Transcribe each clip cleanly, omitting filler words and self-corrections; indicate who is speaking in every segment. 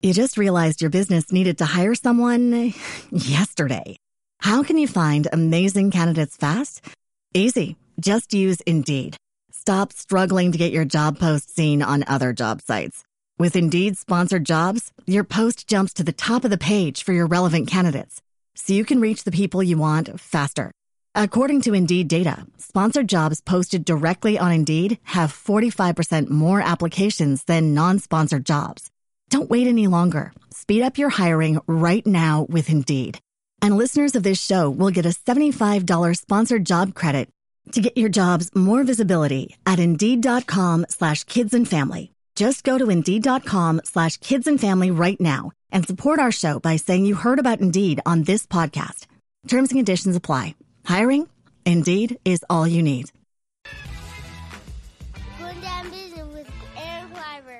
Speaker 1: You just realized your business needed to hire someone yesterday. How can you find amazing candidates fast? Easy. Just use Indeed. Stop struggling to get your job post seen on other job sites. With Indeed sponsored jobs, your post jumps to the top of the page for your relevant candidates, so you can reach the people you want faster. According to Indeed data, sponsored jobs posted directly on Indeed have 45% more applications than non-sponsored jobs. Don't wait any longer. Speed up your hiring right now with Indeed. And listeners of this show will get a $75 sponsored job credit to get your jobs more visibility at Indeed.com/kidsandfamily. Just go to Indeed.com/kidsandfamily right now and support our show by saying you heard about Indeed on this podcast. Terms and conditions apply. Hiring? Indeed is all you need.
Speaker 2: Going down business with Aaron Cliver.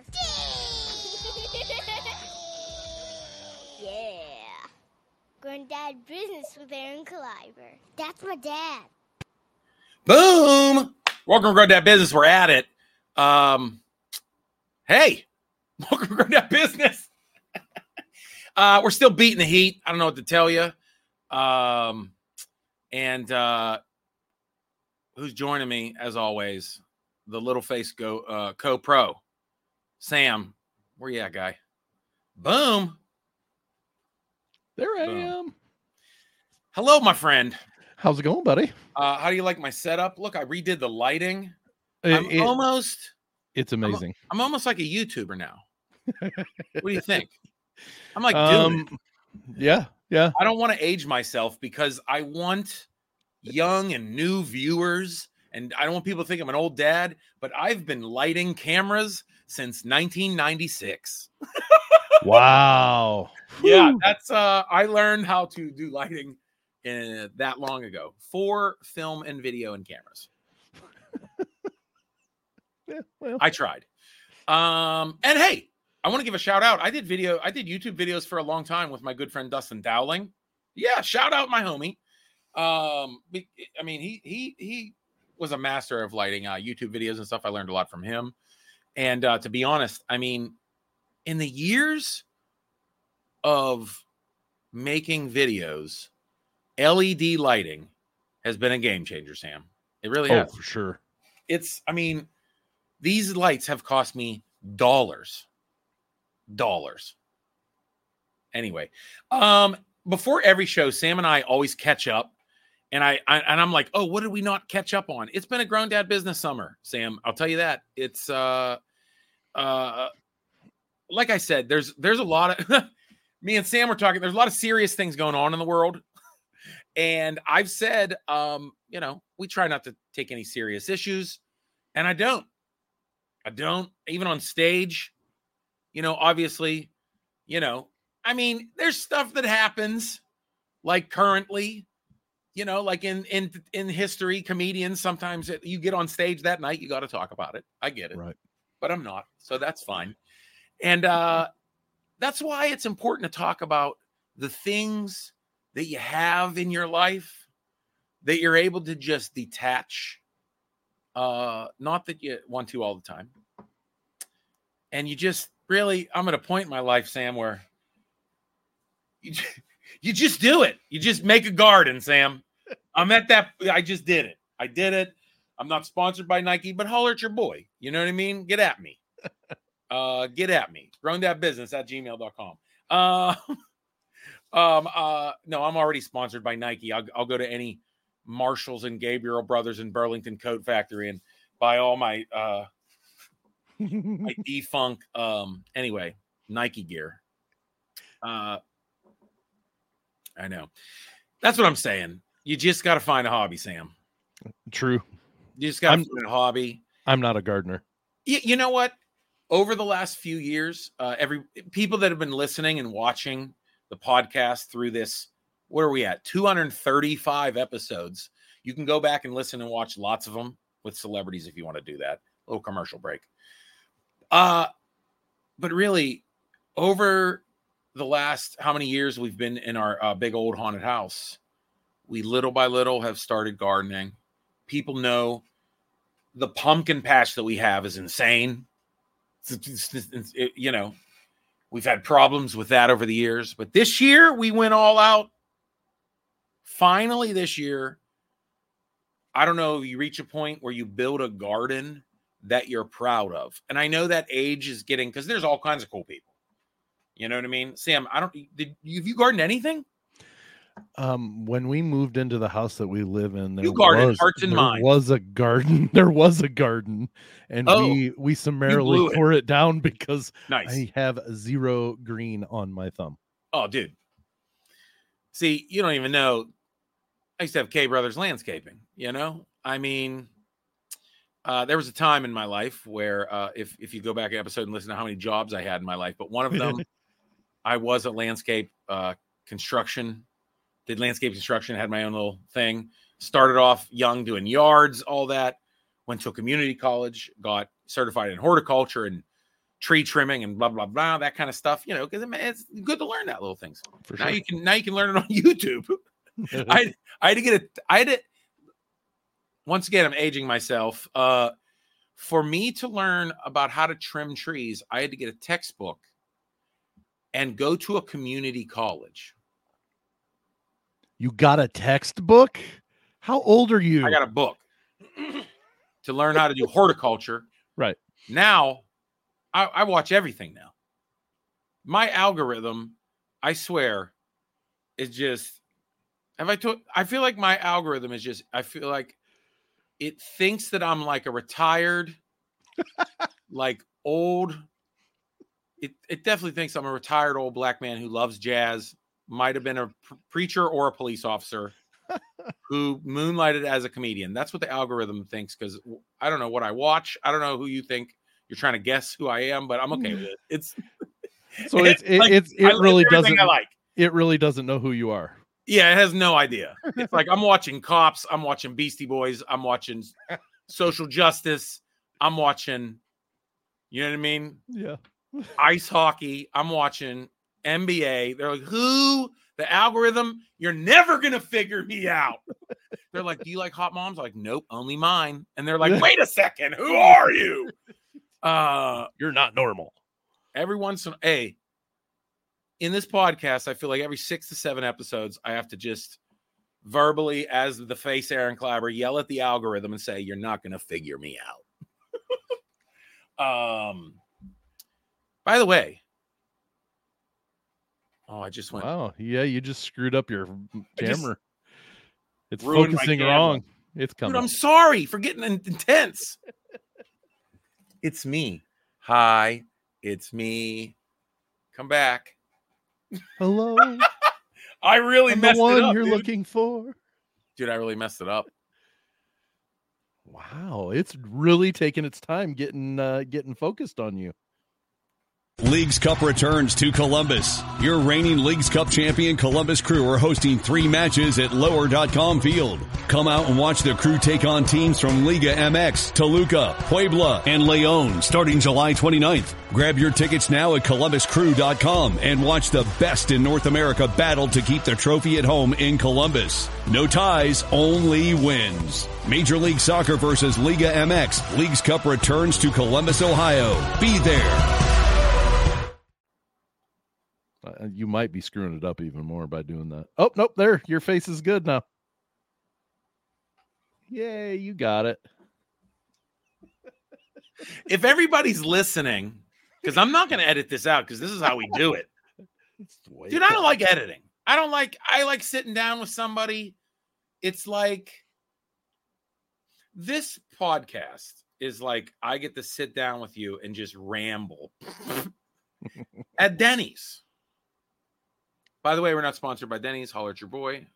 Speaker 2: Yeah. Going down business with Aaron Cliver. That's my dad.
Speaker 3: Boom! Welcome to Grow That Business. We're at it. Hey, welcome to Grow That Business. We're still beating the heat. I don't know what to tell you. And who's joining me as always? The Little Face Co-Pro, Sam. Where you at, guy? Boom.
Speaker 4: There I am.
Speaker 3: Hello, my friend.
Speaker 4: How's it going, buddy?
Speaker 3: How do you like my setup? Look, I redid the lighting.
Speaker 4: It's amazing.
Speaker 3: I'm almost like a YouTuber now. What do you think? I'm like doing it.
Speaker 4: Yeah.
Speaker 3: I don't want to age myself because I want young and new viewers, and I don't want people to think I'm an old dad, but I've been lighting cameras since 1996.
Speaker 4: Wow.
Speaker 3: Yeah, that's I learned how to do lighting that long ago for film and video and cameras.
Speaker 4: Yeah, well.
Speaker 3: I tried. And hey, I want to give a shout out. I did YouTube videos for a long time with my good friend Dustin Dowling. Yeah, shout out my homie. I mean, he was a master of lighting YouTube videos and stuff. I learned a lot from him. And to be honest, I mean, in the years of making videos, LED lighting has been a game changer, Sam. It really has.
Speaker 4: Oh, for sure.
Speaker 3: These lights have cost me dollars. Anyway, before every show, Sam and I always catch up, and I'm like, oh, what did we not catch up on? It's been a Grown Dad Business summer, Sam. I'll tell you that. It's like I said, there's a lot of me and Sam were talking. There's a lot of serious things going on in the world, and I've said, we try not to take any serious issues, and I don't even on stage. Obviously, I mean, there's stuff that happens like currently, like in history, comedians, sometimes you get on stage that night, you got to talk about it. I get it.
Speaker 4: Right.
Speaker 3: But I'm not. So that's fine. And that's why it's important to talk about the things that you have in your life that you're able to just detach. Not that you want to all the time. And you just really, I'm at a point in my life, Sam, where you just do it. You just make a garden, Sam. I'm at that. I just did it. I did it. I'm not sponsored by Nike, but holler at your boy. You know what I mean? Get at me. Get at me. growndadbusiness@gmail.com. No, I'm already sponsored by Nike. I'll go to any Marshalls and Gabriel Brothers and Burlington Coat Factory and buy all my my defunct anyway, Nike gear. I know. That's what I'm saying. You just got to find a hobby, Sam.
Speaker 4: True.
Speaker 3: You just got to find a hobby.
Speaker 4: I'm not a gardener.
Speaker 3: You know what? Over the last few years, people that have been listening and watching the podcast through this, where are we at? 235 episodes. You can go back and listen and watch lots of them with celebrities if you want to do that. A little commercial break. But really, over the last how many years we've been in our big old haunted house, we little by little have started gardening. People know the pumpkin patch that we have is insane. We've had problems with that over the years, but this year we went all out. Finally, this year, I don't know, you reach a point where you build a garden that you're proud of. And I know that age is getting, because there's all kinds of cool people. You know what I mean? Sam, have you gardened anything?
Speaker 4: When we moved into the house that we live in, there was a garden. There was a garden, and we summarily tore it down because I have 0 green on my thumb.
Speaker 3: Oh, dude. See, you don't even know. I used to have K Brothers Landscaping, you know? I mean, there was a time in my life where if you go back an episode and listen to how many jobs I had in my life, but one of them, I was a landscape construction. Did landscape construction, had my own little thing. Started off young doing yards, all that. Went to a community college, got certified in horticulture and tree trimming and blah, blah, blah, that kind of stuff, you know, because it's good to learn that little things. For sure. Now you can learn it on YouTube. I had to once again, I'm aging myself. For me to learn about how to trim trees, I had to get a textbook and go to a community college.
Speaker 4: You got a textbook? How old are you?
Speaker 3: I got a book to learn how to do horticulture.
Speaker 4: Right.
Speaker 3: Now, I watch everything now. My algorithm, I swear, is just, I feel like my algorithm is just, I feel like it thinks that I'm like a retired, like old, it definitely thinks I'm a retired old black man who loves jazz, might have been a preacher or a police officer who moonlighted as a comedian. That's what the algorithm thinks, because I don't know what I watch. I don't know who you think you're trying to guess who I am, but I'm okay with it.
Speaker 4: It really doesn't know who you are.
Speaker 3: Yeah, it has no idea. It's like I'm watching Cops, I'm watching Beastie Boys, I'm watching Social Justice, I'm watching, you know what I mean?
Speaker 4: Yeah.
Speaker 3: Ice hockey, I'm watching NBA. They're like, who? The algorithm? You're never gonna figure me out. They're like, do you like hot moms? I'm like, nope, only mine. And they're like, wait a second, who are you?
Speaker 4: You're not normal.
Speaker 3: Every once in in this podcast, I feel like every 6 to 7 episodes, I have to just verbally, as the face Aaron Clabber, yell at the algorithm and say, you're not gonna figure me out. By the way, I just went.
Speaker 4: Wow. Yeah, you just screwed up your camera. It's focusing wrong. It's coming.
Speaker 3: Dude, I'm sorry for getting intense. It's me. Hi, it's me. Come back.
Speaker 4: Hello.
Speaker 3: I really messed
Speaker 4: it up.
Speaker 3: You're
Speaker 4: looking for.
Speaker 3: Dude, I really messed it up.
Speaker 4: Wow, it's really taking its time getting focused on you.
Speaker 5: Leagues Cup returns to Columbus. Your reigning Leagues Cup champion Columbus Crew are hosting 3 matches at Lower.com Field. Come out and watch the Crew take on teams from Liga MX, Toluca, Puebla, and Leon starting July 29th. Grab your tickets now at ColumbusCrew.com and watch the best in North America battle to keep the trophy at home in Columbus. No ties, only wins. Major League Soccer versus Liga MX. Leagues Cup returns to Columbus, Ohio. Be there.
Speaker 4: You might be screwing it up even more by doing that. Oh, nope, there. Your face is good now. Yay, you got it.
Speaker 3: If everybody's listening, because I'm not going to edit this out because this is how we do it. Dude, I don't like editing. I like sitting down with somebody. It's like this podcast is like I get to sit down with you and just ramble at Denny's. By the way, we're not sponsored by Denny's. Holler at your boy.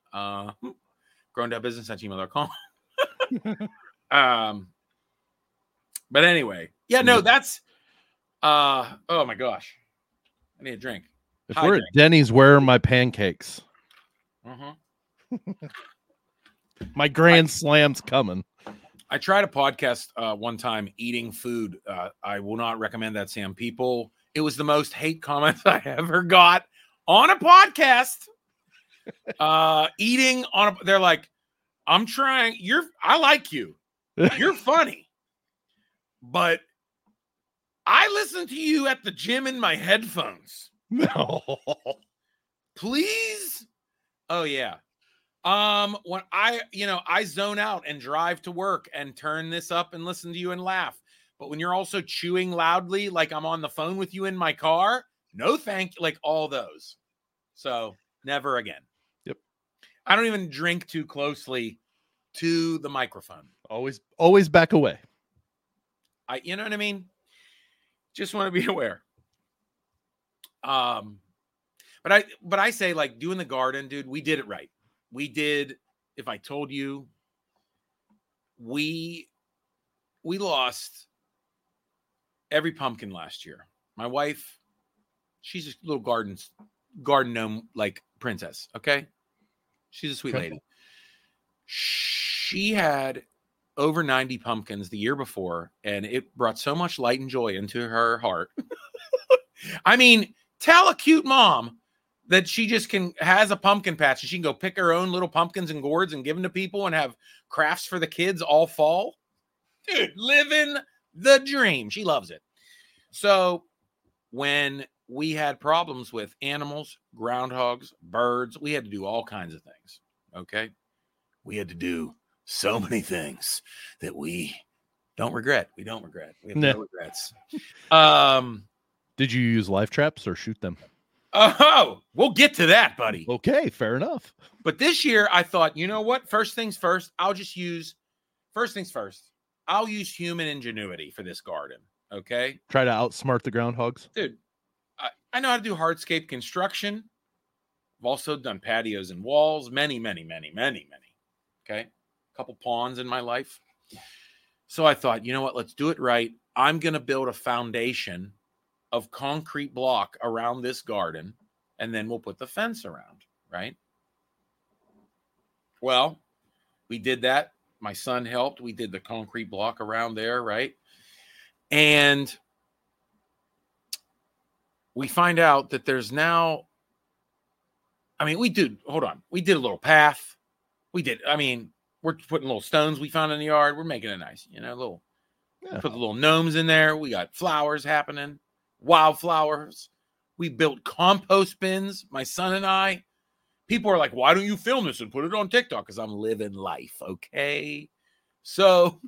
Speaker 3: growndownbusiness@gmail.com. But anyway, yeah, no, that's oh my gosh. I need a drink.
Speaker 4: If we're at Denny's, where are my pancakes? My grand slam's coming.
Speaker 3: I tried a podcast one time eating food. I will not recommend that, Sam. It was the most hate comments I ever got on a podcast. Eating they're like, I'm trying. I like you. You're funny. But I listen to you at the gym in my headphones.
Speaker 4: No.
Speaker 3: Please? Oh, yeah. When I zone out and drive to work and turn this up and listen to you and laugh. But when you're also chewing loudly, like I'm on the phone with you in my car, no thank you, like all those. So never again.
Speaker 4: Yep.
Speaker 3: I don't even drink too closely to the microphone.
Speaker 4: Always back away.
Speaker 3: You know what I mean? Just want to be aware. But I say, like, doing the garden, dude, we did it right. We did. If I told you, we lost every pumpkin last year. My wife, she's a little garden gnome like princess. Okay, she's a sweet lady. She had over 90 pumpkins the year before, and it brought so much light and joy into her heart. I mean, tell a cute mom that she just has a pumpkin patch and she can go pick her own little pumpkins and gourds and give them to people and have crafts for the kids all fall. Dude, living the dream. She loves it. So when we had problems with animals, groundhogs, birds, we had to do all kinds of things. Okay. We had to do so many things that we don't regret. We don't regret. We have no regrets.
Speaker 4: Did you use live traps or shoot them?
Speaker 3: Oh, we'll get to that, buddy.
Speaker 4: Okay, fair enough.
Speaker 3: But this year I thought, you know what? First things first, I'll use human ingenuity for this garden. Okay.
Speaker 4: Try to outsmart the groundhogs.
Speaker 3: Dude, I know how to do hardscape construction. I've also done patios and walls, many. Okay. A couple ponds in my life. So I thought, you know what? Let's do it right. I'm going to build a foundation of concrete block around this garden, and then we'll put the fence around, right? Well, we did that. My son helped. We did the concrete block around there, right? And we find out that there's now, we did a little path. We're putting little stones we found in the yard. We're making it nice, put the little gnomes in there. We got flowers happening, wildflowers. We built compost bins, my son and I. People are like, why don't you film this and put it on TikTok? Because I'm living life, okay? So,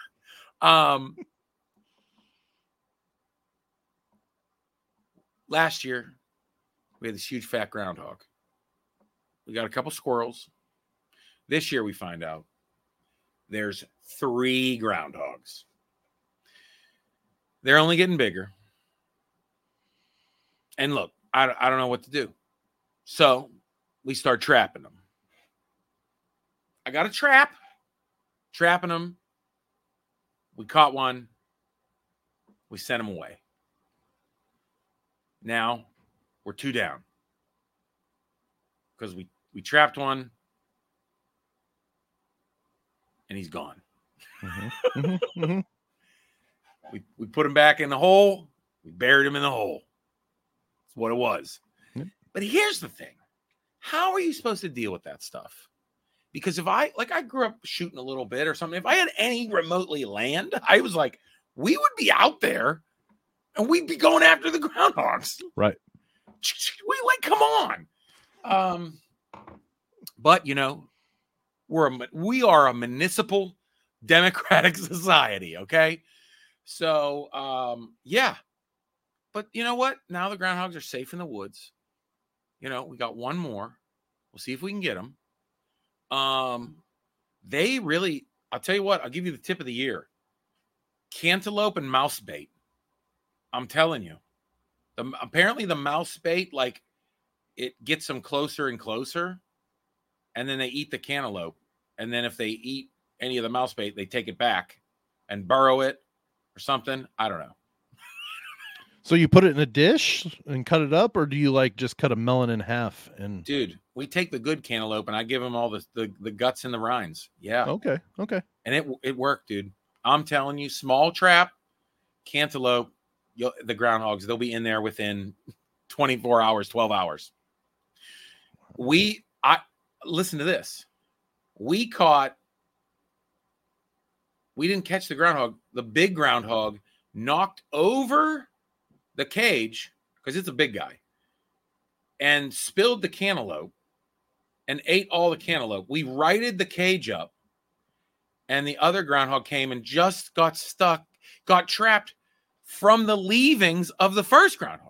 Speaker 3: last year, we had this huge fat groundhog. We got a couple squirrels. This year, we find out there's 3 groundhogs. They're only getting bigger. And look, I don't know what to do. So we start trapping them. I got a trap. Trapping them. We caught one. We sent him away. Now we're 2 down. Because we trapped one. And he's gone. We put him back in the hole. We buried him in the hole. That's what it was. Yep. But here's the thing. How are you supposed to deal with that stuff? Because if I grew up shooting a little bit or something. If I had any remotely land, I was like, we would be out there and we'd be going after the groundhogs.
Speaker 4: Right.
Speaker 3: Come on. But, we are a municipal democratic society, okay? So, yeah. But you know what? Now the groundhogs are safe in the woods. We got one more. We'll see if we can get them. They really, I'll tell you what, I'll give you the tip of the year. Cantaloupe and mouse bait. I'm telling you. Apparently the mouse bait, it gets them closer and closer. And then they eat the cantaloupe. And then if they eat any of the mouse bait, they take it back and burrow it or something. I don't know.
Speaker 4: So you put it in a dish and cut it up, or do you just cut a melon in half? And
Speaker 3: dude, we take the good cantaloupe and I give them all the guts and the rinds. Yeah.
Speaker 4: Okay.
Speaker 3: And it worked, dude. I'm telling you, small trap, cantaloupe, the groundhogs, they'll be in there within 24 hours, 12 hours. Listen to this. We didn't catch the groundhog. The big groundhog knocked over the cage, because it's a big guy, and spilled the cantaloupe and ate all the cantaloupe. We righted the cage up, and the other groundhog came and just got trapped from the leavings of the first groundhog.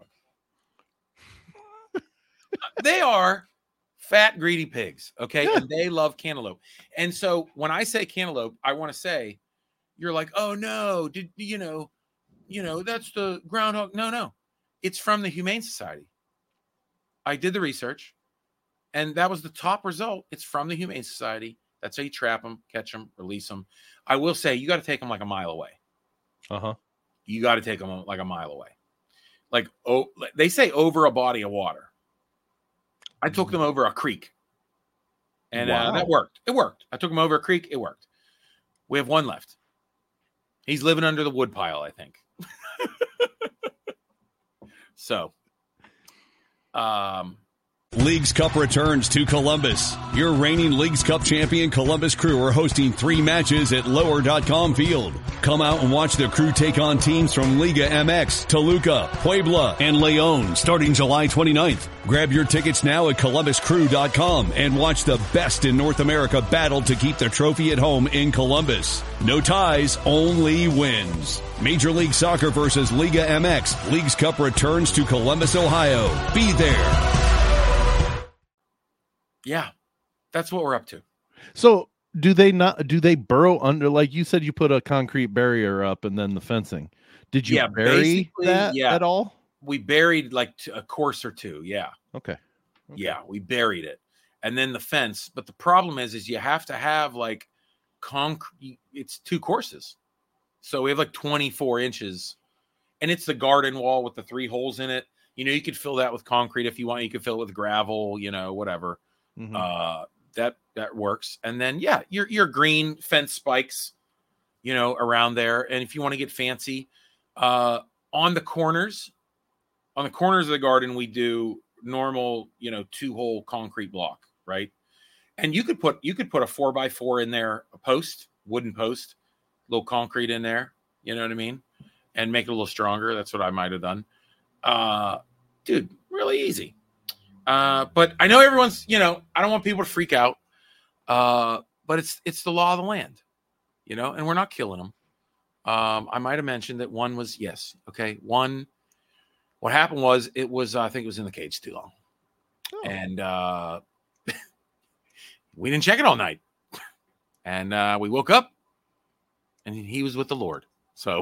Speaker 3: They are fat, greedy pigs, okay? Yeah. And they love cantaloupe. And so when I say cantaloupe, I want to say, you're like, oh no, did you know, that's the groundhog. No, it's from the Humane Society. I did the research, and that was the top result. It's from the Humane Society. That's how you trap them, catch them, release them. I will say, you got to take them like a mile away. You got to take them like a mile away. Like, oh, they say over a body of water. I took them over a creek, and that worked. It worked. I took them over a creek. It worked. We have one left. He's living under the wood pile, I think. So,
Speaker 5: Leagues Cup returns to Columbus. Your reigning Leagues Cup champion Columbus Crew are hosting 3 matches at Lower.com Field. Come out and watch the Crew take on teams from Liga MX, Toluca, Puebla, and León starting July 29th. Grab your tickets now at ColumbusCrew.com and watch the best in North America battle to keep the trophy at home in Columbus. No ties, only wins. Major League Soccer versus Liga MX. Leagues Cup returns to Columbus, Ohio. Be there.
Speaker 3: Yeah, that's what we're up to.
Speaker 4: So do they burrow under, like you said, you put a concrete barrier up and then the fencing. Did you bury that at all?
Speaker 3: We buried like a course or two. Yeah.
Speaker 4: Okay.
Speaker 3: Yeah, we buried it. And then the fence. But the problem is you have to have like concrete. It's 2 courses. So we have like 24 inches. And it's the garden wall with the 3 holes in it. You could fill that with concrete if you want. You could fill it with gravel, whatever. That works. And then your green fence spikes, around there. And if you want to get fancy, on the corners of the garden, we do normal, 2-hole concrete block, right? And you could put a 4x4 in there, a post, wooden post, little concrete in there, you know what I mean? And make it a little stronger. That's what I might have done. Dude, really easy. But I know everyone's, I don't want people to freak out. But it's the law of the land, and we're not killing them. I might have mentioned that one was, one, what happened was, I think it was in the cage too long. Oh. And, we didn't check it all night. And, we woke up and he was with the Lord. So,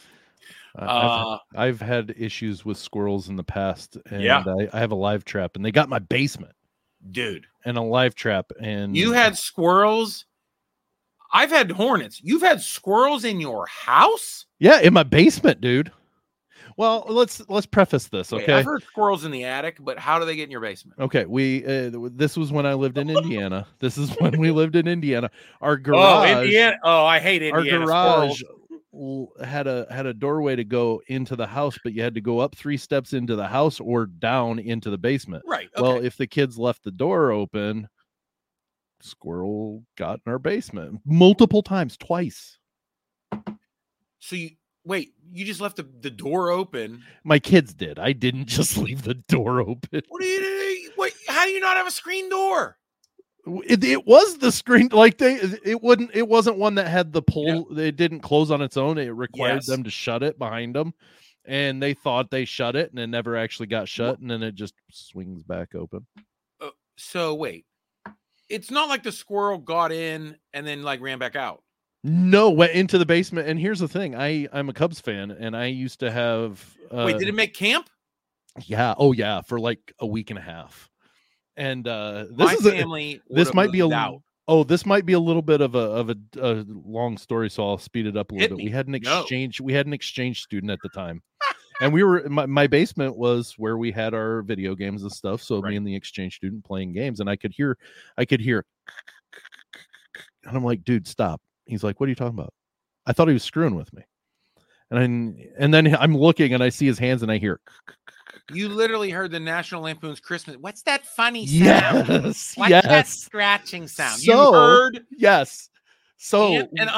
Speaker 4: I've had issues with squirrels in the past, and I have a live trap, and they got my basement,
Speaker 3: dude,
Speaker 4: and a live trap. And
Speaker 3: you had squirrels. I've had hornets. You've had squirrels in your house?
Speaker 4: Yeah, in my basement, dude. Well, let's preface this, okay?
Speaker 3: I've heard squirrels in the attic, but how do they get in your basement?
Speaker 4: Okay, this was when I lived in Indiana. This is when we lived in Indiana. Our garage.
Speaker 3: Oh, Indiana. Oh, I hate Indiana.
Speaker 4: Our garage had a doorway to go into the house, but you had to go up 3 steps into the house or down into the basement.
Speaker 3: Right. Okay.
Speaker 4: Well, if the kids left the door open, squirrel got in our basement multiple times, twice.
Speaker 3: So you just left the door open?
Speaker 4: My kids did. I didn't just leave the door open.
Speaker 3: What do you? How do you not have a screen door?
Speaker 4: It was the screen, like it wasn't one that had the pull. Yeah. It didn't close on its own. It required them to shut it behind them, and they thought they shut it, and it never actually got shut, and then it just swings back open.
Speaker 3: So wait, it's not like the squirrel got in and then like ran back out.
Speaker 4: No, went into the basement. And here's the thing: I'm a Cubs fan, and I used to have.
Speaker 3: Wait, did it make camp?
Speaker 4: Yeah. Oh yeah, for like a week and a half. And this might be a little bit of a long story, so I'll speed it up a little bit. We had an exchange. We had an exchange student at the time, and we were my basement was where we had our video games and stuff. So me and the exchange student playing games, and I could hear, and I'm like, dude, stop. He's like, what are you talking about? I thought he was screwing with me, and then I'm looking and I see his hands and I hear.
Speaker 3: You literally heard the National Lampoon's Christmas. What's that funny sound?
Speaker 4: Yes.
Speaker 3: What's that scratching sound?
Speaker 4: So,
Speaker 3: you heard?
Speaker 4: Yes. So
Speaker 3: Aunt and Uncle,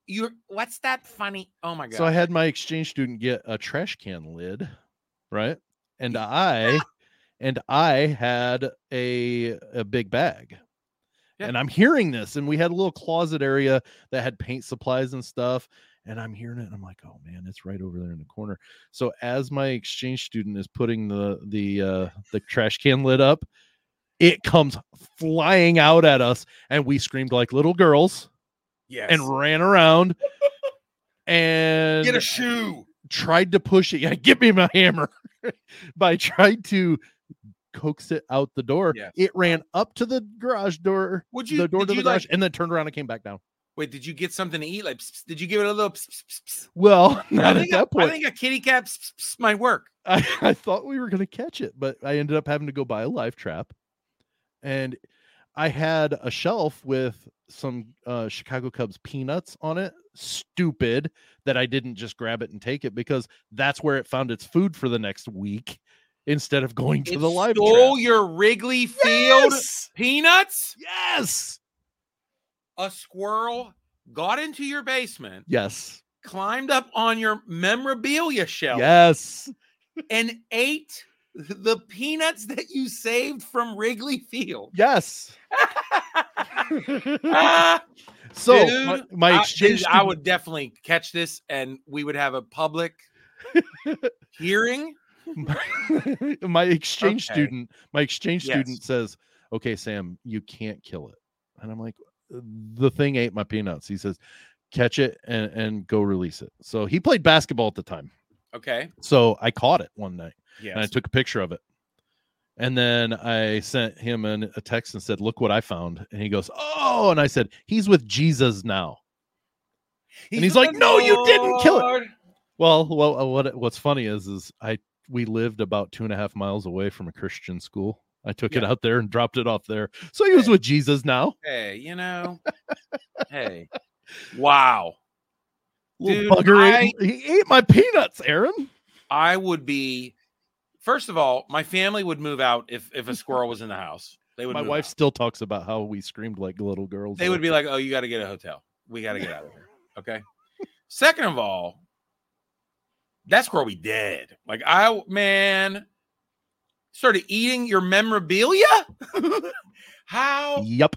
Speaker 3: what's that funny? Oh my God.
Speaker 4: So I had my exchange student get a trash can lid, right? And I had a big bag. Yeah. And I'm hearing this, and we had a little closet area that had paint supplies and stuff. And I'm hearing it, and I'm like, oh man, it's right over there in the corner. So as my exchange student is putting the trash can lid up, it comes flying out at us, and we screamed like little girls.
Speaker 3: Yes.
Speaker 4: And ran around and
Speaker 3: get a shoe.
Speaker 4: Tried to push it. Yeah, give me my hammer. But I tried to coax it out the door. Yes. It ran up to the garage door. The door to the garage, and then turned around and came back down.
Speaker 3: Wait, did you get something to eat? Like, did you give it a little?
Speaker 4: Well, not at that point.
Speaker 3: I think a kitty cat might work.
Speaker 4: I thought we were going to catch it, but I ended up having to go buy a live trap, and I had a shelf with some Chicago Cubs peanuts on it. Stupid that I didn't just grab it and take it, because that's where it found its food for the next week instead of going to the live trap.
Speaker 3: Stole your Wrigley Field peanuts?
Speaker 4: Yes.
Speaker 3: A squirrel got into your basement.
Speaker 4: Yes.
Speaker 3: Climbed up on your memorabilia shelf.
Speaker 4: Yes.
Speaker 3: And ate the peanuts that you saved from Wrigley Field.
Speaker 4: Yes. So
Speaker 3: dude,
Speaker 4: my exchange
Speaker 3: I would definitely catch this, and we would have a public hearing.
Speaker 4: My exchange student says, okay, Sam, you can't kill it. And I'm like, the thing ate my peanuts. He says, catch it and go release it. So he played basketball at the time.
Speaker 3: Okay.
Speaker 4: So I caught it one night.
Speaker 3: Yes.
Speaker 4: And I took a picture of it. And then I sent him a text and said, look what I found. And he goes, oh, and I said, he's with Jesus now. And he's like, no, you didn't kill it. Well, what's funny is we lived about 2.5 miles away from a Christian school. I took it out there and dropped it off there. So he was with Jesus now.
Speaker 3: Hey, hey, wow.
Speaker 4: Dude, bugger he ate my peanuts, Aaron.
Speaker 3: I would be, first of all, my family would move out if a squirrel was in the house. They would.
Speaker 4: My wife still talks about how we screamed like little girls.
Speaker 3: They would be like, oh, you got to get a hotel. We got to get out of here. Okay. Second of all, that squirrel be dead. Like, started eating your memorabilia? How?
Speaker 4: Yep.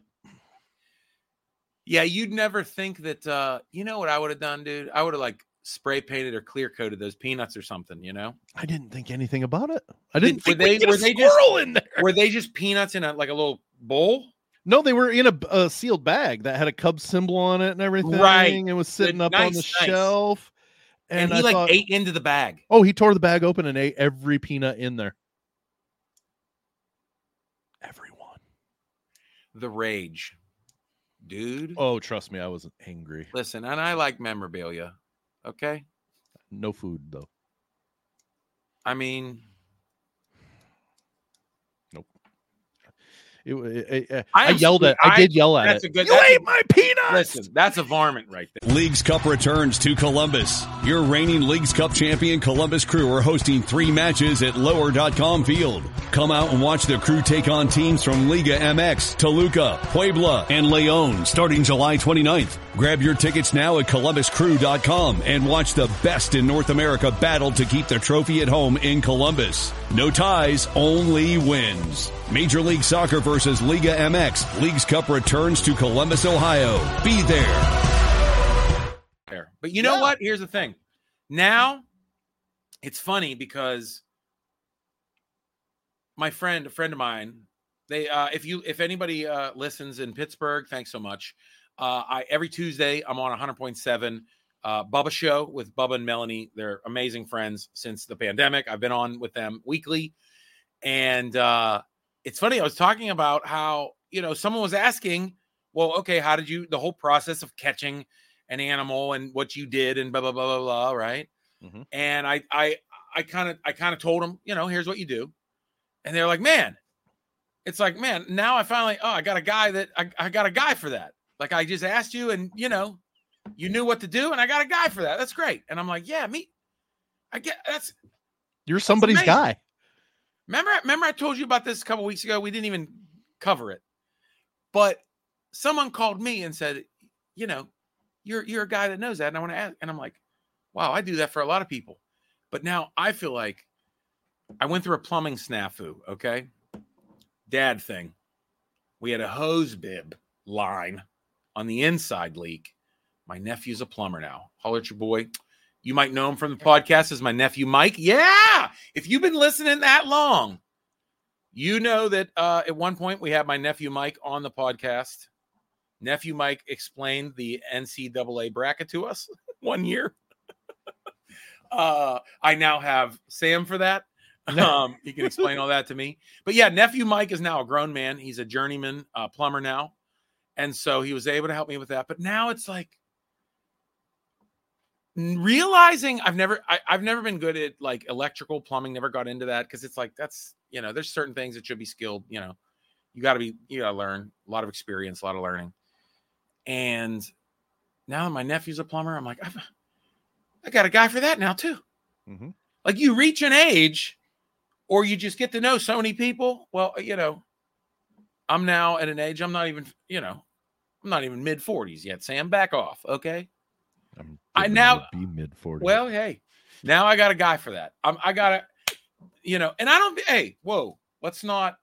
Speaker 3: Yeah, you'd never think that, you know what I would have done, dude? I would have spray painted or clear coated those peanuts or something,
Speaker 4: I didn't think anything about it. I didn't think
Speaker 3: were they
Speaker 4: squirrel in there.
Speaker 3: Were they just peanuts in a little bowl?
Speaker 4: No, they were in a sealed bag that had a Cubs symbol on it and everything.
Speaker 3: Right.
Speaker 4: And was sitting up on the shelf.
Speaker 3: And he ate into the bag.
Speaker 4: Oh, he tore the bag open and ate every peanut in there. Everyone.
Speaker 3: The rage. Dude.
Speaker 4: Oh, trust me, I was angry.
Speaker 3: Listen, and I like memorabilia. Okay?
Speaker 4: No food, though.
Speaker 3: I mean,
Speaker 4: nope. I did yell at it. You ate my peanuts!
Speaker 3: Listen, that's a varmint right there.
Speaker 5: Leagues Cup returns to Columbus. Your reigning Leagues Cup champion Columbus Crew are hosting 3 matches at Lower.com Field. Come out and watch the Crew take on teams from Liga MX, Toluca, Puebla, and León starting July 29th. Grab your tickets now at ColumbusCrew.com and watch the best in North America battle to keep the trophy at home in Columbus. No ties, only wins. Major League Soccer versus Liga MX. Leagues Cup returns to Columbus, Ohio. Be there.
Speaker 3: But you know what? Here's the thing. Now, it's funny because a friend of mine, they if anybody listens in Pittsburgh, thanks so much. Every Tuesday I'm on 100.7 Bubba Show with Bubba and Melanie. They're amazing friends since the pandemic. I've been on with them weekly, and it's funny. I was talking about how someone was asking, well, okay, how did you the whole process of catching an animal and what you did and blah blah blah blah blah, right? Mm-hmm. And I kind of told them, here's what you do, and they're like, man, it's like, man, now I finally I got a guy I got a guy for that. Like, I just asked you and, you knew what to do, and I got a guy for that. That's great. And I'm like, yeah,
Speaker 4: you're somebody's guy.
Speaker 3: Remember I told you about this a couple weeks ago? We didn't even cover it. But someone called me and said, you're a guy that knows that. And I want to ask, and I'm like, wow, I do that for a lot of people. But now I feel like I went through a plumbing snafu. Okay. Dad thing. We had a hose bib line on the inside leak. My nephew's a plumber now. Holler at your boy. You might know him from the podcast as my nephew, Mike. Yeah. If you've been listening that long, you know that at one point we had my nephew, Mike, on the podcast. Nephew Mike explained the NCAA bracket to us one year. I now have Sam for that. He can explain all that to me. But yeah, nephew Mike is now a grown man. He's a journeyman plumber now. And so he was able to help me with that. But now it's like realizing I've never been good at like electrical plumbing, never got into that because it's like that's, there's certain things that should be skilled, you gotta learn, a lot of experience, a lot of learning. And now that my nephew's a plumber, I'm like, I got a guy for that now too. Mm-hmm. Like you reach an age or you just get to know so many people. Well, I'm now at an age, I'm not even mid 40s yet. Sam, back off. Okay. I now
Speaker 4: be mid 40s.
Speaker 3: Well, hey, now I got a guy for that. I got to, and I don't, hey, whoa, let's not,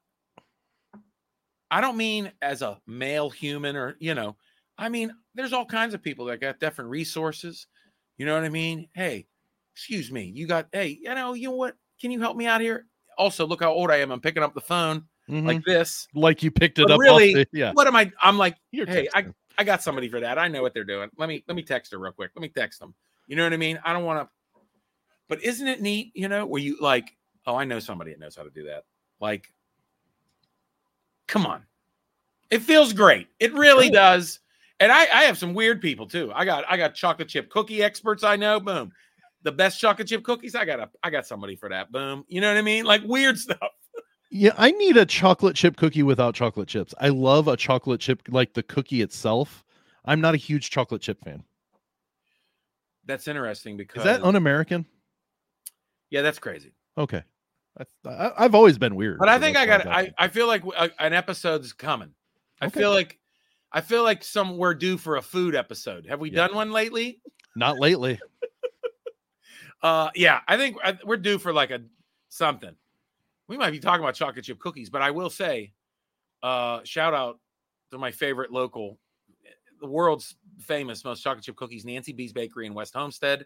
Speaker 3: I don't mean as a male human or, I mean, there's all kinds of people that got different resources. You know what I mean? Hey, excuse me. You know what? Can you help me out here? Also, look how old I am. I'm picking up the phone like this.
Speaker 4: Like you picked it up.
Speaker 3: Really, what am I? I'm like, hey, I got somebody for that. I know what they're doing. Let me text her real quick. Let me text them. You know what I mean? I don't want to, but isn't it neat, where you like, oh, I know somebody that knows how to do that. Like, come on. It feels great. It really does. And I have some weird people too. I got chocolate chip cookie experts. I know. Boom. The best chocolate chip cookies. I got somebody for that. Boom. You know what I mean? Like weird stuff.
Speaker 4: Yeah, I need a chocolate chip cookie without chocolate chips. I love a chocolate chip, like the cookie itself. I'm not a huge chocolate chip fan.
Speaker 3: That's interesting because...
Speaker 4: Is that un-American?
Speaker 3: Yeah, that's crazy.
Speaker 4: Okay. I've always been weird.
Speaker 3: But I think I feel like an episode's coming. Okay. I feel like we're due for a food episode. Have we done one lately?
Speaker 4: Not lately.
Speaker 3: Yeah, I think we're due for like something. We might be talking about chocolate chip cookies, but I will say, shout out to my favorite local, the world's famous most chocolate chip cookies, Nancy B's Bakery in West Homestead.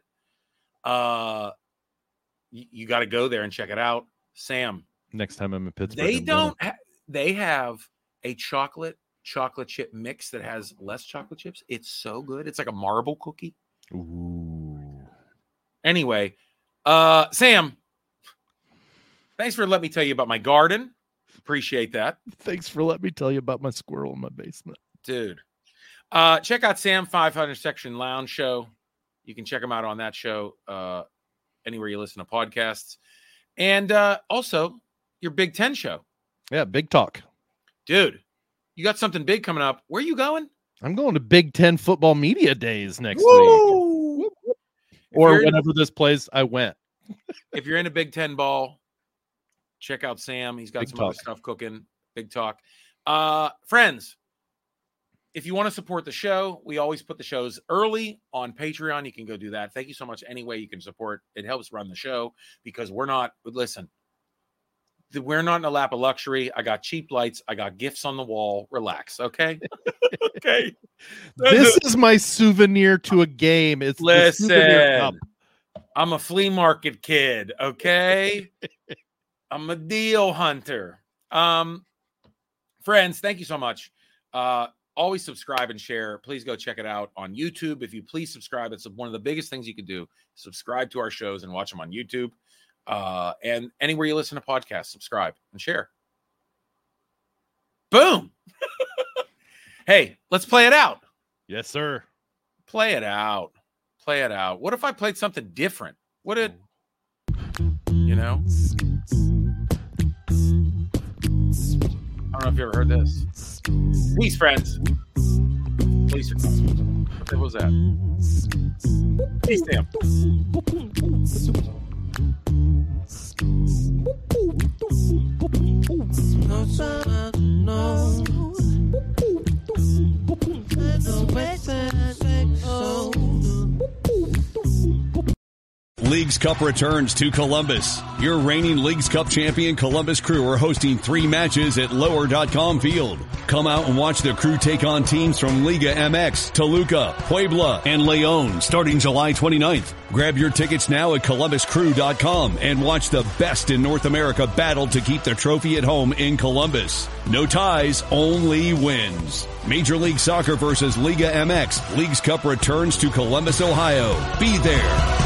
Speaker 3: You got to go there and check it out. Sam,
Speaker 4: next time I'm in Pittsburgh,
Speaker 3: they have a chocolate chip mix that has less chocolate chips. It's so good. It's like a marble cookie.
Speaker 4: Ooh.
Speaker 3: Anyway, Sam, thanks for letting me tell you about my garden. Appreciate that.
Speaker 4: Thanks for letting me tell you about my squirrel in my basement.
Speaker 3: Dude. Check out Sam 500 Section Lounge Show. You can check him out on that show anywhere you listen to podcasts. And also your Big Ten show.
Speaker 4: Yeah, Big Talk.
Speaker 3: Dude, you got something big coming up. Where are you going?
Speaker 4: I'm going to Big Ten Football Media Days next week. Or whenever this plays, I went.
Speaker 3: If you're into Big Ten ball, check out Sam. He's got
Speaker 4: Big
Speaker 3: some
Speaker 4: Talk.
Speaker 3: other stuff cooking. Big Talk. Friends, if you want to support the show, we always put the shows early on Patreon. You can go do that. Thank you so much. Any way you can support, it helps run the show because we're not in a lap of luxury. I got cheap lights. I got gifts on the wall. Relax. Okay. Okay.
Speaker 4: This is my souvenir to a game. It's
Speaker 3: listen.
Speaker 4: The souvenir cup.
Speaker 3: I'm a flea market kid. Okay. I'm a deal hunter. Friends, thank you so much. Always subscribe and share. Please go check it out on YouTube. If you please subscribe, it's one of the biggest things you can do. Subscribe to our shows and watch them on YouTube. And anywhere you listen to podcasts, subscribe and share. Boom. Hey, let's play it out.
Speaker 4: Yes, sir.
Speaker 3: Play it out. Play it out. What if I played something different? I don't know if you ever heard this. Peace, friends. Peace. What the hell was that? Peace, Sam. No.
Speaker 5: Leagues Cup returns to Columbus. Your reigning Leagues Cup champion Columbus Crew are hosting 3 matches at Lower.com Field. Come out and watch the Crew take on teams from Liga MX, Toluca, Puebla, and Leon starting July 29th. Grab your tickets now at ColumbusCrew.com and watch the best in North America battle to keep the trophy at home in Columbus. No ties, only wins. Major League Soccer versus Liga MX. Leagues Cup returns to Columbus, Ohio. Be there.